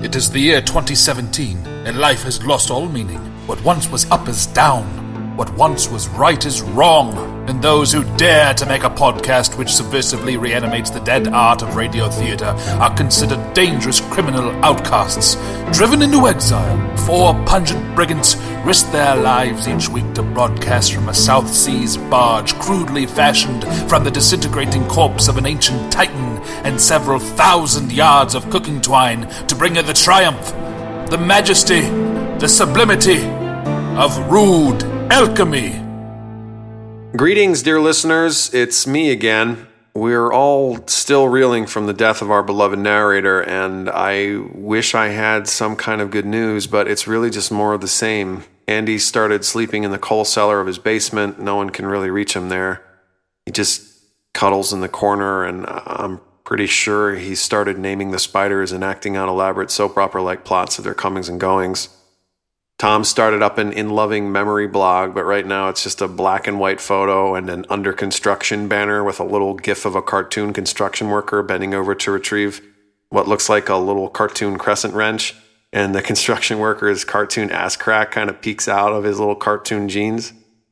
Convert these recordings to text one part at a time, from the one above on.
It is the year 2017, and life has lost all meaning. What once was up is down. What once was right is wrong. And those who dare to make a podcast which subversively reanimates the dead art of radio theater are considered dangerous criminal outcasts. Driven into exile, 4 pungent brigands risk their lives each week to broadcast from a South Seas barge crudely fashioned from the disintegrating corpse of an ancient titan and several thousand yards of cooking twine to bring her the triumph, the majesty, the sublimity of rude alchemy. Greetings, dear listeners. It's me again. We're all still reeling from the death of our beloved narrator, and I wish I had some kind of good news, but it's really just more of the same. Andy started sleeping in the coal cellar of his basement. No one can really reach him there. He just cuddles in the corner, and I'm pretty sure he started naming the spiders and acting out elaborate soap opera-like plots of their comings and goings. Tom started up an in-loving memory blog, but right now it's just a black and white photo and an under construction banner with a little gif of a cartoon construction worker bending over to retrieve what looks like a little cartoon crescent wrench, and the construction worker's cartoon ass crack kind of peeks out of his little cartoon jeans.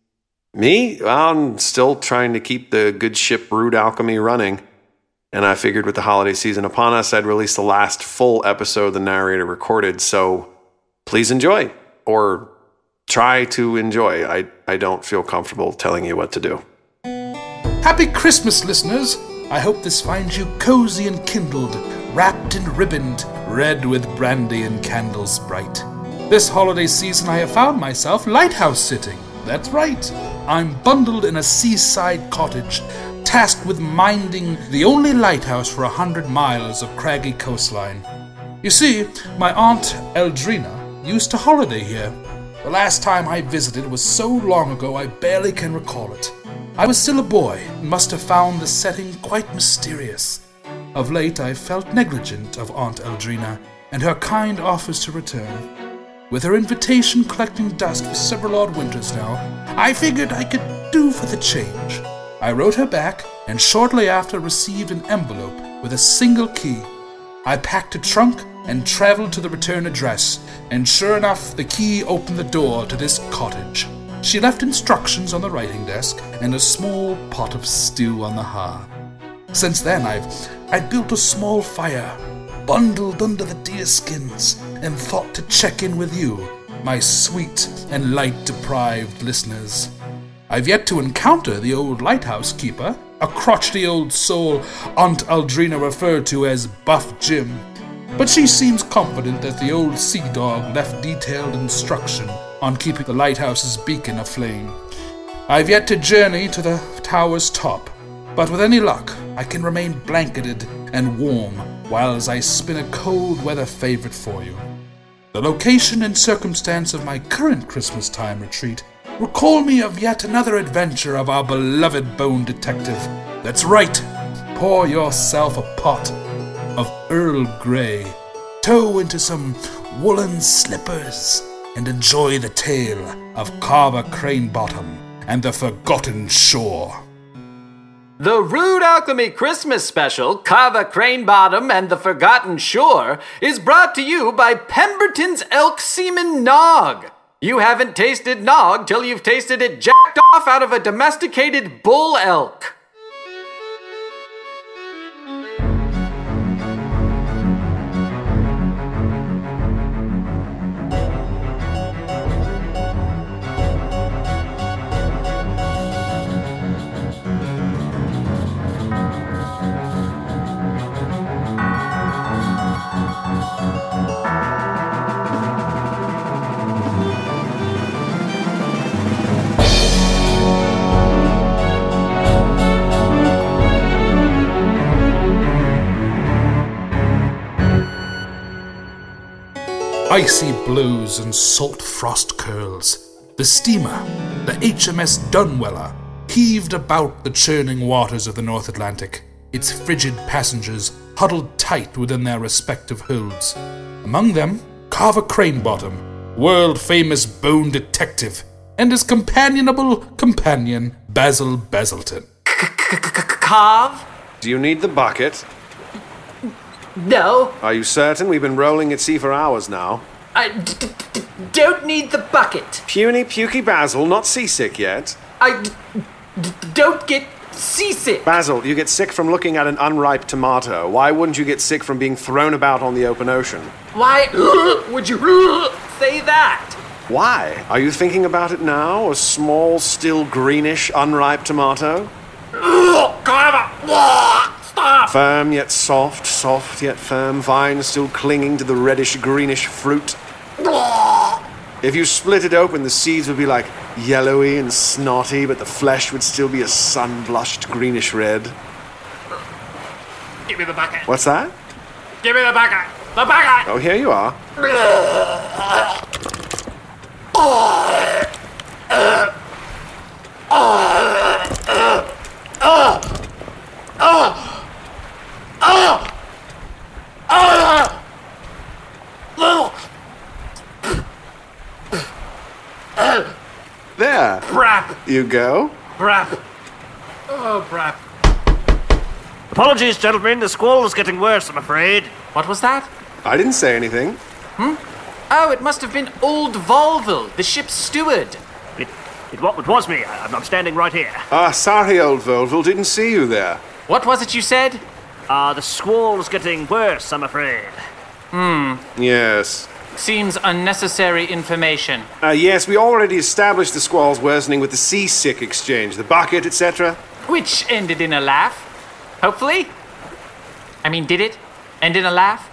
Me? Well, I'm still trying to keep the good ship Rude Alchemy running, and I figured with the holiday season upon us, I'd release the last full episode the narrator recorded, so please enjoy. Or try to enjoy. I don't feel comfortable telling you what to do. Happy Christmas, listeners! I hope this finds you cozy and kindled, wrapped and ribboned, red with brandy and candles bright. This holiday season I have found myself lighthouse sitting. That's right. I'm bundled in a seaside cottage, tasked with minding the only lighthouse for 100 miles of craggy coastline. You see, my aunt Eldrina used to holiday here. The last time I visited was so long ago I barely can recall it. I was still a boy and must have found the setting quite mysterious. Of late I felt negligent of Aunt Eldrina and her kind offers to return. With her invitation collecting dust for several odd winters now, I figured I could do for the change. I wrote her back and shortly after received an envelope with a single key. I packed a trunk and traveled to the return address, and sure enough, the key opened the door to this cottage. She left instructions on the writing desk and a small pot of stew on the hearth. Since then, I'd built a small fire, bundled under the deerskins, and thought to check in with you, my sweet and light-deprived listeners. I've yet to encounter the old lighthouse keeper, a crotchety old soul Aunt Eldrina referred to as Buff Jim, but she seems confident that the old sea dog left detailed instruction on keeping the lighthouse's beacon aflame. I've yet to journey to the tower's top, but with any luck, I can remain blanketed and warm while I spin a cold weather favorite for you. The location and circumstance of my current Christmas time retreat recall me of yet another adventure of our beloved Bone Detective. That's right, pour yourself a pot of Earl Grey, toe into some woolen slippers, and enjoy the tale of Carver Cranebottom and the Forgotten Shore. The Rude Alchemy Christmas special, Carver Cranebottom and the Forgotten Shore, is brought to you by Pemberton's Elk Seaman Nog. You haven't tasted nog till you've tasted it jacked off out of a domesticated bull elk. Icy blows and salt frost curls. The steamer, the HMS Dunweller, heaved about the churning waters of the North Atlantic, its frigid passengers huddled tight within their respective holds. Among them, Carver Cranebottom, world-famous Bone Detective, and his companionable companion, Basil Basilton. Carve? Do you need the bucket? No, Are you certain? We've been rolling at sea for hours now. I don't need the bucket. Puny, pukey Basil, not seasick yet. I don't get seasick. Basil, you get sick from looking at an unripe tomato. Why wouldn't you get sick from being thrown about on the open ocean? Why would you say that? Why? Are you thinking about it now? A small, still greenish, unripe tomato? Stop! Firm yet soft, soft yet firm, vines still clinging to the reddish-greenish fruit. If you split it open, the seeds would be like yellowy and snotty, but the flesh would still be a sun-blushed greenish red. Give me the bucket. What's that? Give me the bucket. The bucket! Oh, here you are. There. Brap! You go. Brap! Oh, brap. Apologies, gentlemen. The squall is getting worse, I'm afraid. What was that? I didn't say anything. Oh, it must have been Old Volvo, the ship's steward. It was me. I'm standing right here. Ah, sorry, old Volvo. Didn't see you there. What was it you said? The squall is getting worse, I'm afraid. Yes. Seems unnecessary information. Yes, we already established the squall's worsening with the seasick exchange, the bucket, etc. Which ended in a laugh. Hopefully? I mean, did it end in a laugh?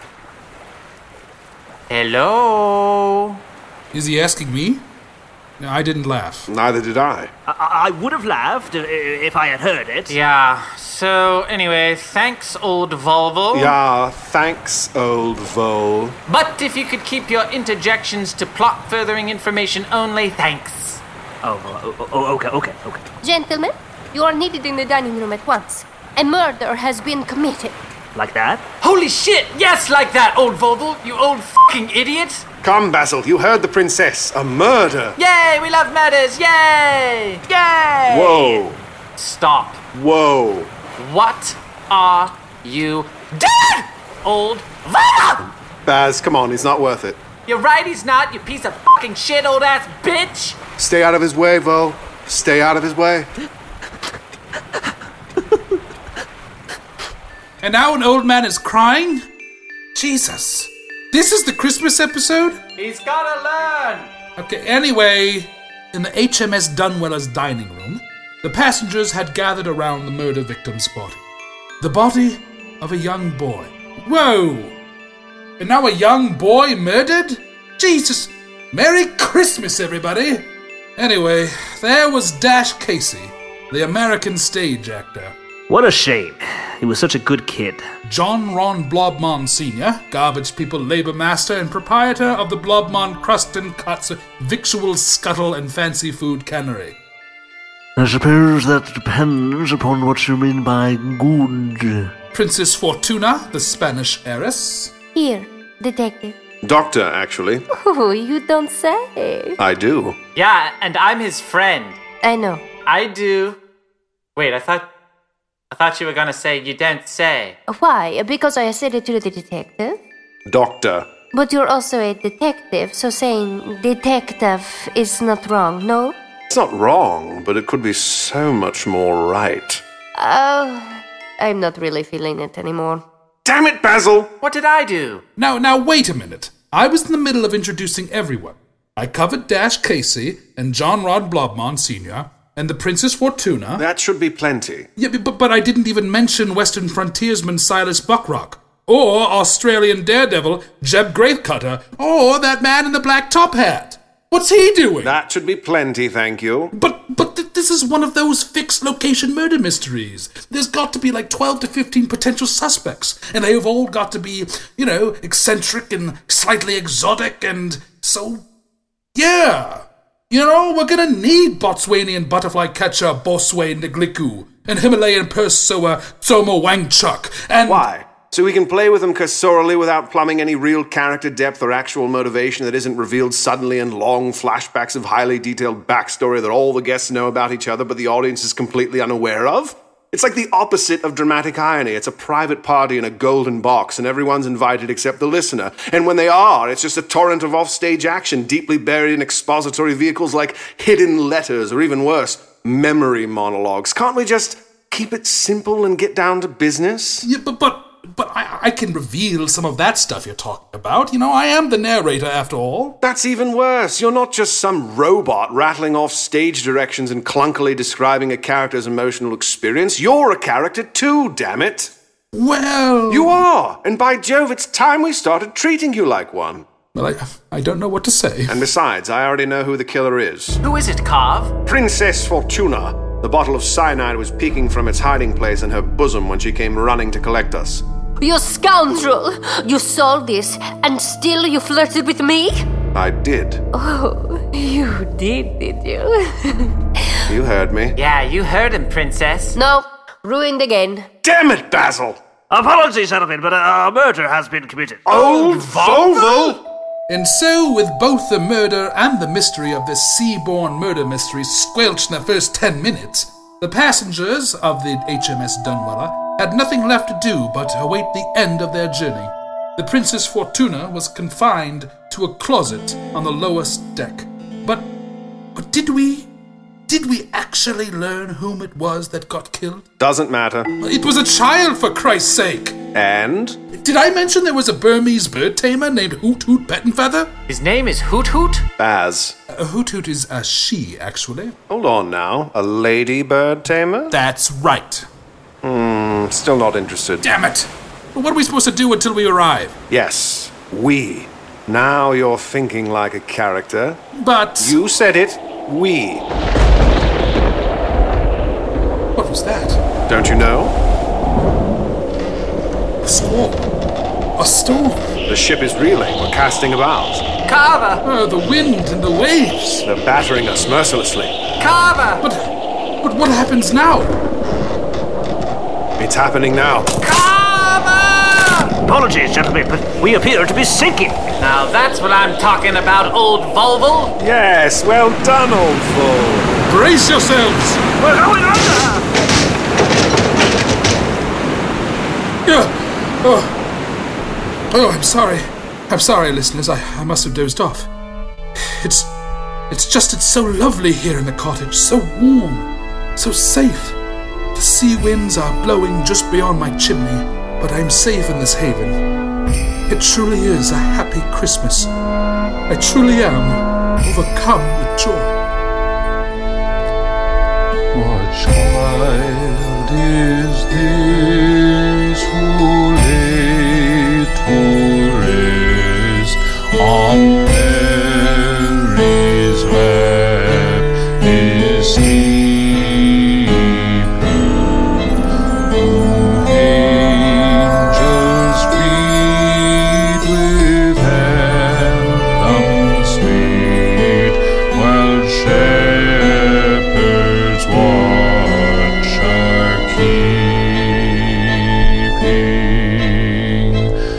Hello? Is he asking me? No, I didn't laugh. Neither did I. I would have laughed if I had heard it. Yeah, so anyway, thanks, Old Volvo. Yeah, thanks, old Vol. But if you could keep your interjections to plot furthering information only, thanks. Okay. Gentlemen, you are needed in the dining room at once. A murder has been committed. Like that? Holy shit! Yes, like that, Old Volvo, you old fucking idiot! Come, Basil, you heard the princess. A murder. Yay, we love murders! Yay! Yay! Whoa. Stop. Whoa. What are you doing, Old Volvo? Baz, come on, it's not worth it. You're right, he's not, you piece of fucking shit, old ass bitch! Stay out of his way, Vol. Stay out of his way. And now an old man is crying? Jesus. This is the Christmas episode? He's gotta learn! Okay, anyway, in the HMS Dunweller's dining room, the passengers had gathered around the murder victim's body. The body of a young boy. Whoa! And now a young boy murdered? Jesus! Merry Christmas, everybody! Anyway, there was Dash Casey, the American stage actor. What a shame. He was such a good kid. John Ron Blobmon Sr., garbage people labor master and proprietor of the Blobmon Crust and Cuts Victual Scuttle and Fancy Food Cannery. I suppose that depends upon what you mean by good. Princess Fortuna, the Spanish heiress. Here, detective. Doctor, actually. Oh, you don't say. I do. Yeah, and I'm his friend. I know. I do. Wait, I thought you were gonna say you don't say. Why? Because I said it to the detective? Doctor. But you're also a detective, so saying detective is not wrong, no? It's not wrong, but it could be so much more right. Oh, I'm not really feeling it anymore. Damn it, Basil! What did I do? Now, wait a minute. I was in the middle of introducing everyone. I covered Dash Casey and John Rod Blobmon Sr., and the Princess Fortuna. That should be plenty. Yeah, but I didn't even mention Western frontiersman Silas Buckrock, or Australian daredevil Jeb Gravecutter, or that man in the black top hat. What's he doing? That should be plenty, thank you. But this is one of those fixed location murder mysteries. There's got to be like 12 to 15 potential suspects, and they've all got to be, eccentric and slightly exotic, and so, yeah. We're gonna need Botswanian butterfly catcher Boswain Negliku, and Himalayan purse sower Somo Wangchuk, and... Why? So we can play with them cursorily without plumbing any real character depth or actual motivation that isn't revealed suddenly in long flashbacks of highly detailed backstory that all the guests know about each other but the audience is completely unaware of? It's like the opposite of dramatic irony. It's a private party in a golden box, and everyone's invited except the listener. And when they are, it's just a torrent of offstage action, deeply buried in expository vehicles like hidden letters, or even worse, memory monologues. Can't we just keep it simple and get down to business? Yeah, but I can reveal some of that stuff you're talking about. You know, I am the narrator after all. That's even worse. You're not just some robot rattling off stage directions and clunkily describing a character's emotional experience. You're a character too, damn it. Well... You are. And by Jove, it's time we started treating you like one. Well, I don't know what to say. And besides, I already know who the killer is. Who is it, Carve? Princess Fortuna. The bottle of cyanide was peeking from its hiding place in her bosom when she came running to collect us. You scoundrel! You saw this, and still you flirted with me? I did. Oh, you did you? You heard me. Yeah, you heard him, Princess. No, ruined again. Damn it, Basil! Apologies, Gentlemen, but a murder has been committed. Old Volvo! And so, with both the murder and the mystery of this sea-borne murder mystery squelched in the first 10 minutes, the passengers of the HMS Dunweller had nothing left to do but await the end of their journey. The Princess Fortuna was confined to a closet on the lowest deck. But did we actually learn whom it was that got killed? Doesn't matter. It was a child, for Christ's sake! And? Did I mention there was a Burmese bird tamer named Hoot Hoot Pettenfeather? His name is Hoot Hoot? Baz. Hoot Hoot is a she, actually. Hold on now. A lady bird tamer? That's right. Still not interested. Damn it! What are we supposed to do until we arrive? Yes, we. Now you're thinking like a character. But... You said it. We. What was that? Don't you know? A storm. A storm. The ship is reeling. We're casting about. Carver! Oh, the wind and the waves. They're battering us mercilessly. Carver! But what happens now? It's happening now. Carver! Apologies, gentlemen, but we appear to be sinking. Now that's what I'm talking about, old Volvo. Yes, well done, old fool. Brace yourselves! We're going under! Oh, I'm sorry. I'm sorry, listeners. I must have dozed off. It's so lovely here in the cottage. So warm. So safe. The sea winds are blowing just beyond my chimney, but I'm safe in this haven. It truly is a happy Christmas. I truly am overcome with joy. What child is this who late to rest on Mary's lap is sleeping? Whom angels greet with anthems sweet, while shepherds watch are keeping.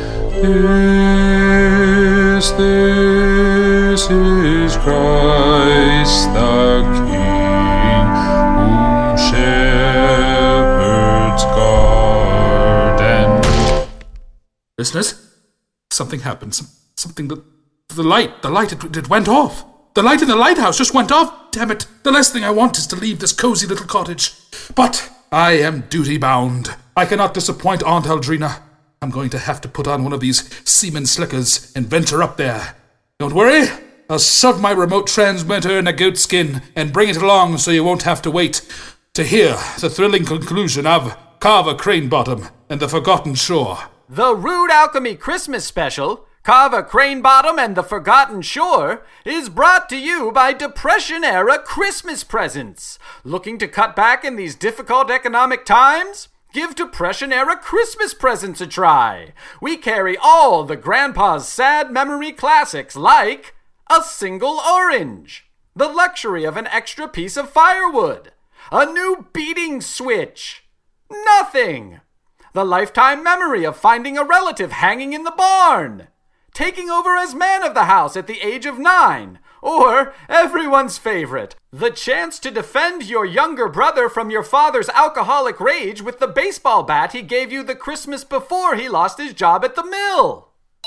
This is Christ the King, whom shepherds guard and... Listeners, something happened. Something that... The light, it went off. The light in the lighthouse just went off. Damn it. The last thing I want is to leave this cozy little cottage. But I am duty-bound. I cannot disappoint Aunt Aldrina. I'm going to have to put on one of these seaman slickers and venture up there. Don't worry. I'll shove my remote transmitter in a goat skin and bring it along so you won't have to wait to hear the thrilling conclusion of Carver Cranebottom and the Forgotten Shore. The Rude Alchemy Christmas Special, Carver Cranebottom and the Forgotten Shore, is brought to you by Depression-era Christmas presents. Looking to cut back in these difficult economic times? Give Depression-era Christmas presents a try. We carry all the Grandpa's sad memory classics like a single orange, the luxury of an extra piece of firewood, a new beating switch, nothing, the lifetime memory of finding a relative hanging in the barn, taking over as man of the house at the age of 9, Or everyone's favorite, the chance to defend your younger brother from your father's alcoholic rage with the baseball bat he gave you the Christmas before he lost his job at the mill.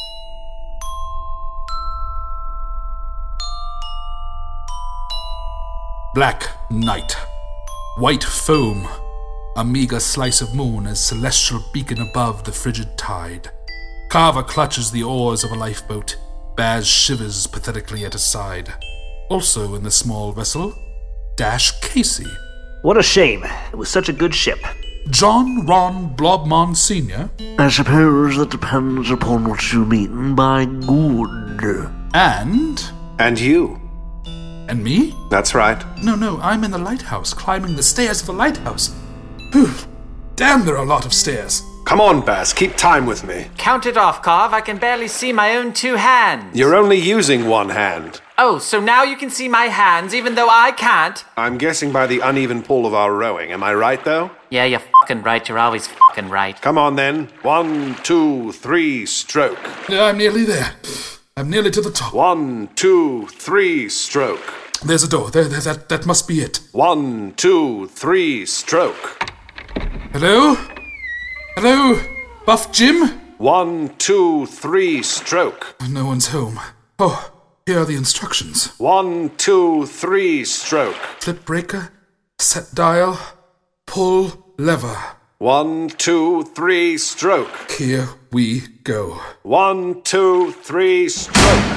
Black night. White foam. A meager slice of moon as celestial beacon above the frigid tide. Carver clutches the oars of a lifeboat. Baz shivers pathetically at his side. Also in the small vessel, Dash Casey. What a shame. It was such a good ship. John Ron Blobmon Sr. I suppose that depends upon what you mean by good. And you. And me? That's right. No, I'm in the lighthouse, climbing the stairs of the lighthouse. Whew. Damn, there are a lot of stairs. Come on, Baz, keep time with me. Count it off, Carv. I can barely see my own 2 hands. You're only using one hand. Oh, so now you can see my hands even though I can't? I'm guessing by the uneven pull of our rowing. Am I right, though? Yeah, you're fucking right. You're always fucking right. Come on, then. 1, 2, 3, stroke. Yeah, I'm nearly there. I'm nearly to the top. 1, 2, 3, stroke. There's a door. There, that must be it. 1, 2, 3, stroke. Hello? Hello? Buff Jim? 1, 2, 3, stroke. No one's home. Oh, here are the instructions. 1, 2, 3, stroke. Flip breaker, set dial, pull lever. 1, 2, 3, stroke. Here we go. 1, 2, 3, stroke.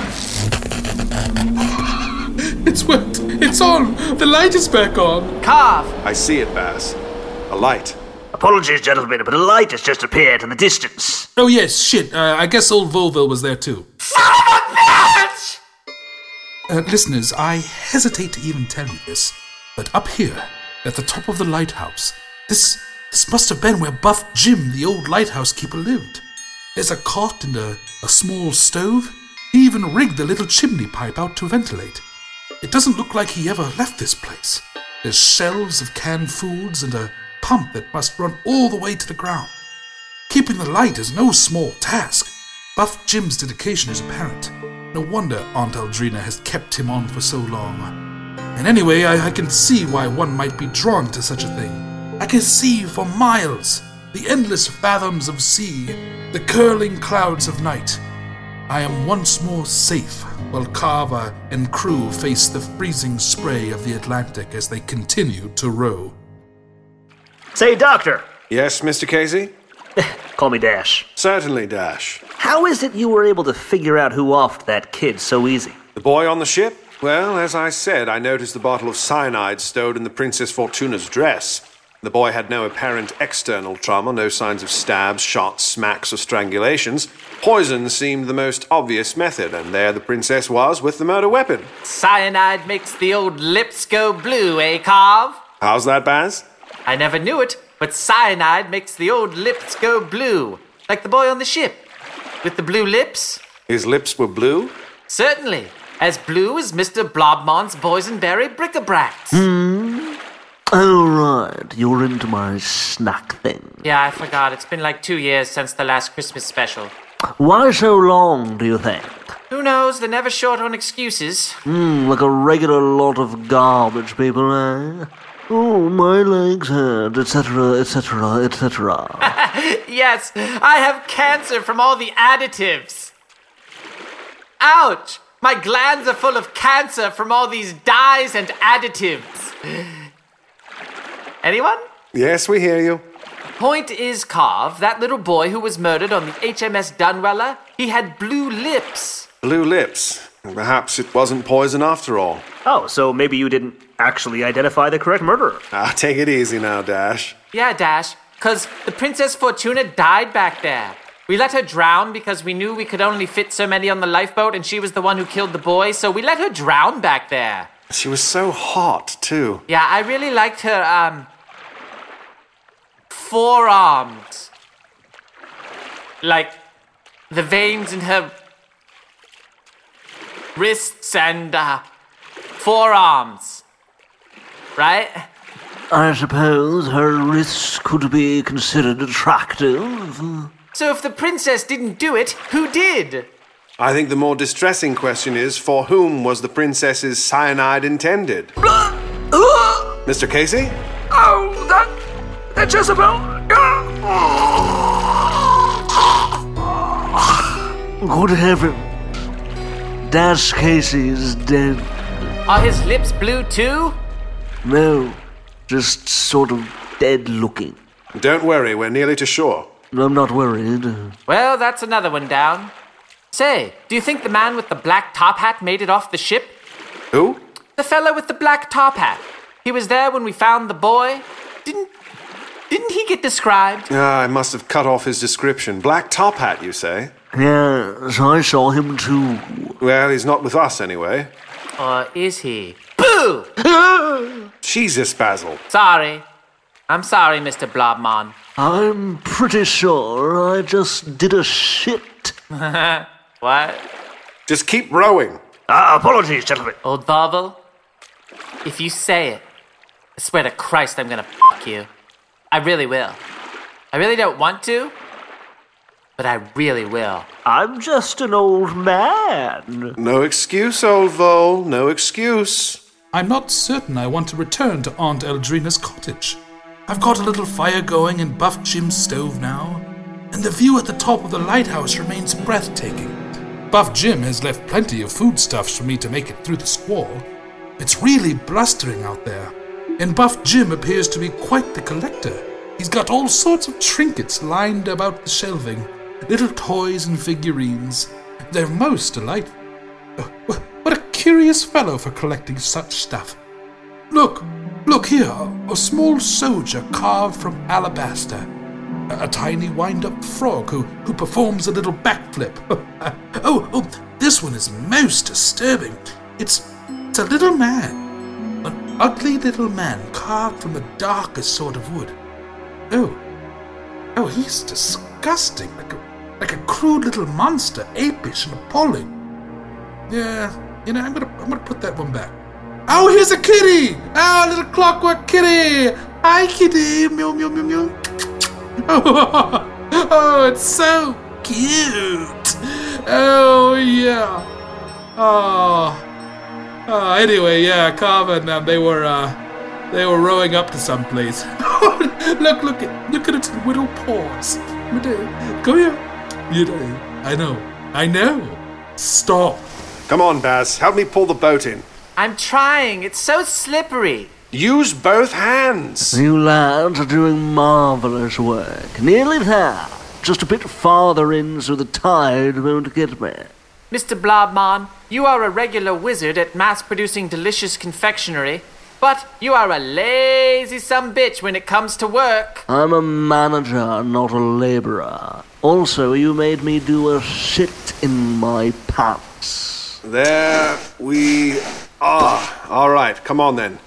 It's worked. It's on. The light is back on. Carv! I see it, Baz. A light. Apologies, gentlemen, but a light has just appeared in the distance. Oh, yes, shit. I guess old Volville was there too. Son of a bitch! Listeners, I hesitate to even tell you this, but up here, at the top of the lighthouse, this must have been where Buff Jim, the old lighthouse keeper, lived. There's a cot and a small stove. He even rigged the little chimney pipe out to ventilate. It doesn't look like he ever left this place. There's shelves of canned foods and a pump that must run all the way to the ground. Keeping the light is no small task. Buff Jim's dedication is apparent. No wonder Aunt Aldrina has kept him on for so long. And anyway, I can see why one might be drawn to such a thing. I can see for miles the endless fathoms of sea, the curling clouds of night. I am once more safe while Carver and crew face the freezing spray of the Atlantic as they continue to row. Say, Doctor. Yes, Mr. Casey? Call me Dash. Certainly, Dash. How is it you were able to figure out who offed that kid so easy? The boy on the ship? Well, as I said, I noticed the bottle of cyanide stowed in the Princess Fortuna's dress. The boy had no apparent external trauma, no signs of stabs, shots, smacks, or strangulations. Poison seemed the most obvious method, and there the princess was with the murder weapon. Cyanide makes the old lips go blue, eh, Carv? How's that, Baz? I never knew it, but cyanide makes the old lips go blue. Like the boy on the ship. With the blue lips? His lips were blue? Certainly. As blue as Mr. Blobmon's boysenberry bric-a-bracs. Oh, right. You're into my snack thing. Yeah, I forgot. It's been like 2 years since the last Christmas special. Why so long, do you think? Who knows? They're never short on excuses. Like a regular lot of garbage people, eh? Oh, my legs hurt, etc., etc., etc. Yes, I have cancer from all the additives. Ouch! My glands are full of cancer from all these dyes and additives. Anyone? Yes, we hear you. Point is, Carv, that little boy who was murdered on the HMS Dunweller, he had blue lips. Blue lips. Perhaps it wasn't poison after all. Oh, so maybe you didn't actually identify the correct murderer. Take it easy now, Dash. Yeah, Dash, 'cause the Princess Fortuna died back there. We let her drown because we knew we could only fit so many on the lifeboat and she was the one who killed the boy, so we let her drown back there. She was so hot, too. Yeah, I really liked her, forearms. Like, the veins in her wrists and, forearms. Right? I suppose her wrists could be considered attractive. So if the princess didn't do it, who did? I think the more distressing question is, for whom was the princess's cyanide intended? Mr. Casey? Oh, that Jezebel! Good heaven. Dash Casey is dead. Are his lips blue too? No, just sort of dead looking. Don't worry, we're nearly to shore. I'm not worried. Well, that's another one down. Say, do you think the man with the black top hat made it off the ship? Who? The fellow with the black top hat. He was there when we found the boy. Didn't he get described? I must have cut off his description. Black top hat, you say? Yes, I saw him too. Well, he's not with us anyway. Or is he? Boo! Jesus, Basil. Sorry. I'm sorry, Mr. Blobmon. I'm pretty sure I just did a shit. What? Just keep rowing. Apologies, gentlemen. Old Bobble, if you say it, I swear to Christ I'm gonna f*** you. I really will. I really don't want to, but I really will. I'm just an old man. No excuse, old Vole. No excuse. I'm not certain I want to return to Aunt Eldrina's cottage. I've got a little fire going in Buff Jim's stove now, and the view at the top of the lighthouse remains breathtaking. Buff Jim has left plenty of foodstuffs for me to make it through the squall. It's really blustering out there, and Buff Jim appears to be quite the collector. He's got all sorts of trinkets lined about the shelving, little toys and figurines. They're most delightful. What a curious fellow for collecting such stuff. Look here, a small soldier carved from alabaster. A tiny wind-up frog who performs a little backflip. oh, this one is most disturbing. It's a little man. An ugly little man carved from the darkest sort of wood. Oh, he's disgusting. Like a crude little monster, apish and appalling. Yeah, I'm gonna put that one back. Oh, here's a kitty! Little clockwork kitty! Hi, kitty! Meow, meow, meow, meow. Oh, it's so cute! Oh, yeah. Anyway, yeah, Carver and them, they were rowing up to some place. look at its little paws. Come here. I know. Stop. Come on, Baz. Help me pull the boat in. I'm trying. It's so slippery. Use both hands. You lads are doing marvelous work. Nearly there. Just a bit farther in so the tide won't get me. Mr. Blobmon, you are a regular wizard at mass-producing delicious confectionery, but you are a lazy sumbitch when it comes to work. I'm a manager, not a laborer. Also, you made me do a shit in my pants. There we are. All right, come on then.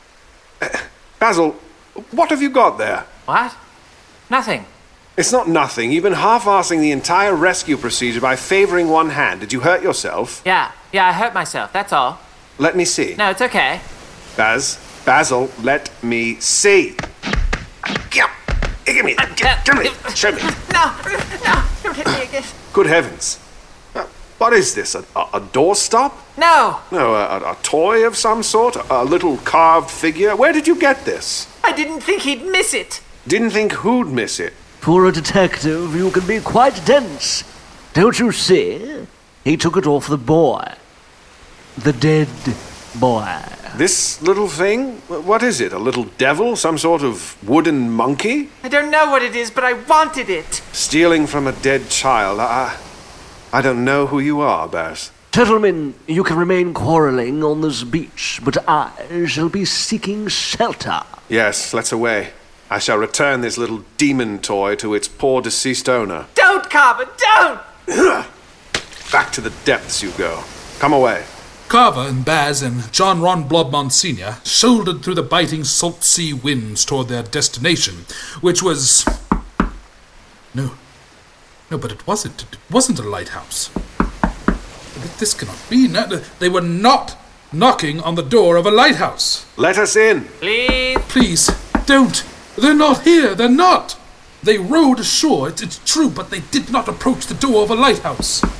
Basil, what have you got there? What? Nothing. It's not nothing. You've been half-assing the entire rescue procedure by favoring one hand. Did you hurt yourself? Yeah, I hurt myself, that's all. Let me see. No, it's okay. Basil, let me see. Give me. Show me. No, don't hit me again. Good heavens. What is this? A doorstop? No. No, a toy of some sort? A little carved figure? Where did you get this? I didn't think he'd miss it. Didn't think who'd miss it? For a detective, you can be quite dense. Don't you see? He took it off the boy. The dead boy. This little thing? What is it? A little devil? Some sort of wooden monkey? I don't know what it is, but I wanted it. Stealing from a dead child. I don't know who you are, Baz. Gentlemen, you can remain quarreling on this beach, but I shall be seeking shelter. Yes, let's away. I shall return this little demon toy to its poor deceased owner. Don't, Carver, don't! Back to the depths you go. Come away. Carver and Baz and John Ron Blobmont Sr. shouldered through the biting salt sea winds toward their destination, which was... No, but it wasn't. It wasn't a lighthouse. This cannot be. No, they were not knocking on the door of a lighthouse. Let us in. Please? Please, don't. They're not here. They're not. They rowed ashore, it's true, but they did not approach the door of a lighthouse.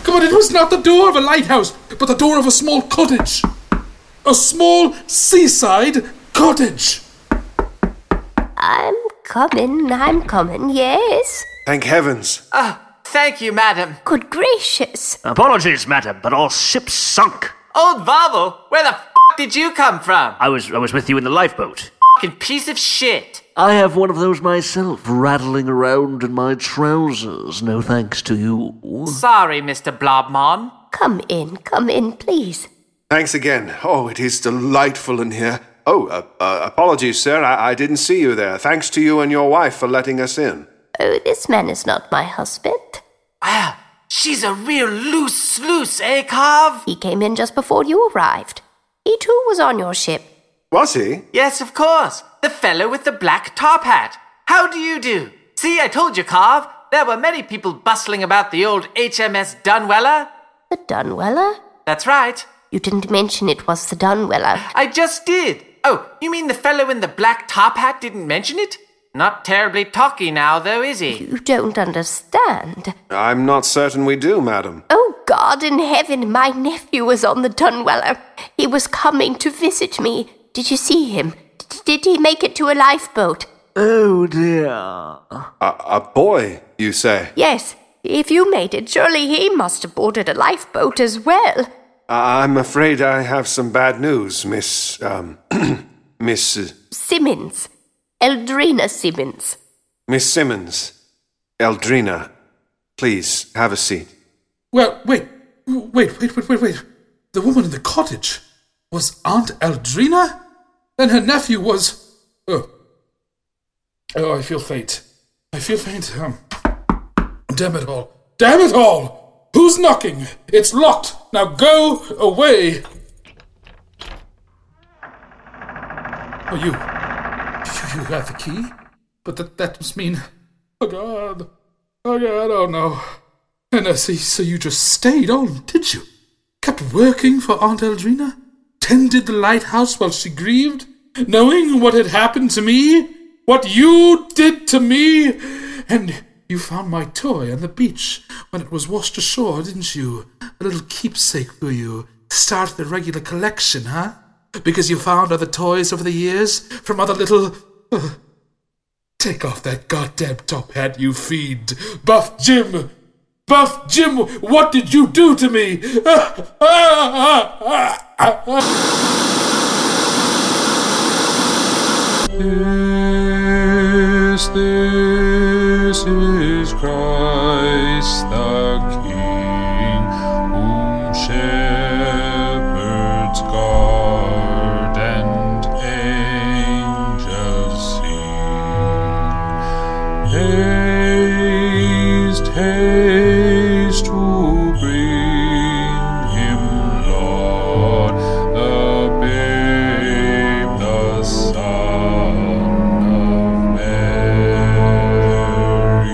Come on, it was not the door of a lighthouse, but the door of a small cottage. A small seaside cottage. I'm coming, yes? Thank heavens. Thank you, madam. Good gracious. Apologies, madam, but our ship's sunk. Old Vavo, where the did you come from? I was with you in the lifeboat. Fucking piece of shit. I have one of those myself, rattling around in my trousers, no thanks to you. Sorry, Mr. Blobmon. Come in, please. Thanks again. Oh, it is delightful in here. Oh, apologies, sir. I didn't see you there. Thanks to you and your wife for letting us in. Oh, this man is not my husband. Wow, she's a real loose sluice, eh, Carv? He came in just before you arrived. He too was on your ship. Was he? Yes, of course. The fellow with the black top hat. How do you do? See, I told you, Carv. There were many people bustling about the old HMS Dunweller. The Dunweller? That's right. You didn't mention it was the Dunweller. I just did. Oh, you mean the fellow in the black top hat didn't mention it? Not terribly talky now, though, is he? You don't understand. I'm not certain we do, madam. Oh, God in heaven, my nephew was on the Dunweller. He was coming to visit me. Did you see him? Did he make it to a lifeboat? Oh, dear. A boy, you say? Yes. If you made it, surely he must have boarded a lifeboat as well. I'm afraid I have some bad news, Miss... Miss... Simmons. Eldrina Simmons. Miss Simmons. Eldrina. Please, have a seat. Well, wait. The woman in the cottage was Aunt Eldrina? Then her nephew was... Oh, I feel faint. Damn it all! Who's knocking? It's locked. Now go away. Oh, you have the key? But that must mean... Oh, God, oh, no. And so you just stayed on, did you? Kept working for Aunt Eldrina? Tended the lighthouse while she grieved? Knowing what had happened to me? What you did to me? And you found my toy on the beach when it was washed ashore, didn't you? A little keepsake for you. Started a regular collection, huh? Because you found other toys over the years from other little... Take off that goddamn top hat, you fiend. Buff Jim, what did you do to me? This is Christ the King, whom shepherds guard and angels sing. Haste to bring him, Lord, the babe, the Son of Mary.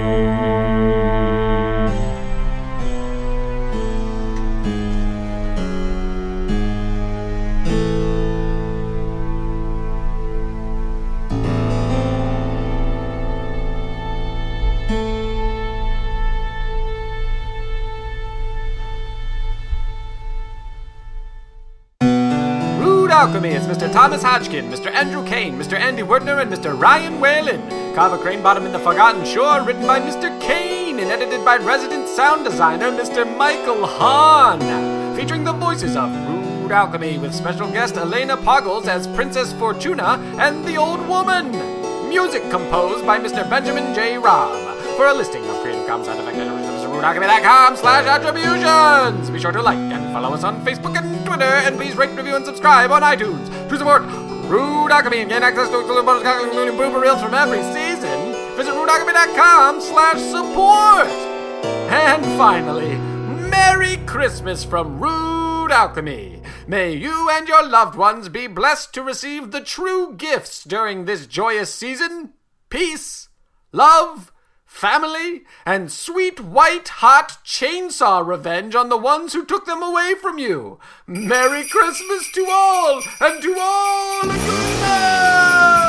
Alchemy is Mr. Thomas Hodgkin, Mr. Andrew Kane, Mr. Andy Wertner, and Mr. Ryan Whalen. Carve a Crane Bottom in the Forgotten Shore, written by Mr. Kane and edited by resident sound designer Mr. Michael Hahn. Featuring the voices of Rude Alchemy with special guest Elena Poggles as Princess Fortuna and the Old Woman. Music composed by Mr. Benjamin J. Robb. For a listing of Creative Commons sound effect entries, visit rudealchemy.com/attributions. Be sure to like and follow us on Facebook and Twitter, and please rate, review, and subscribe on iTunes to support Rude Alchemy and gain access to exclusive bonus content, including blooper reels from every season. Visit rudealchemy.com/support. And finally, Merry Christmas from Rude Alchemy. May you and your loved ones be blessed to receive the true gifts during this joyous season: peace, love, family, and sweet white hot chainsaw revenge on the ones who took them away from you. Merry Christmas to all, and to all a good night!